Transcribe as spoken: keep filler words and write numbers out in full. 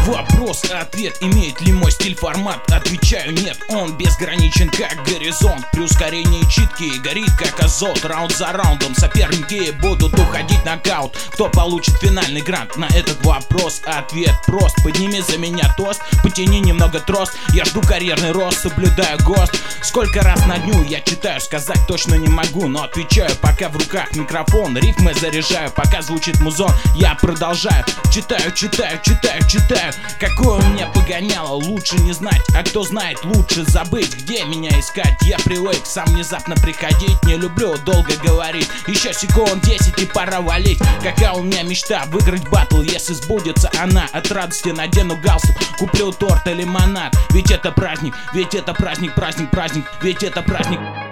Вопрос, ответ, имеет ли мой стиль формат? Отвечаю нет, он безграничен как горизонт. При ускорении читки горит как азот. Раунд за раундом соперники будут уходить нокаут. Кто получит финальный грант? На этот вопрос ответ прост. Подними за меня тост, потяни немного трос. Я жду карьерный рост, соблюдаю ГОСТ. Сколько раз на дню я читаю, сказать точно не могу, но отвечаю, пока в руках микрофон. Рифмы заряжаю, пока звучит музон. Я продолжаю, читаю, читаю, читаю, читаю. Какое у меня погоняло, лучше не знать. А кто знает, лучше забыть. Где меня искать? Я привык сам внезапно приходить. Не люблю долго говорить. Еще секунд десять и пора валить. Какая у меня мечта выиграть батл, если сбудется она. От радости надену галстук, куплю торт и лимонад. Ведь это праздник, ведь это праздник, праздник, праздник. Ведь это праздник.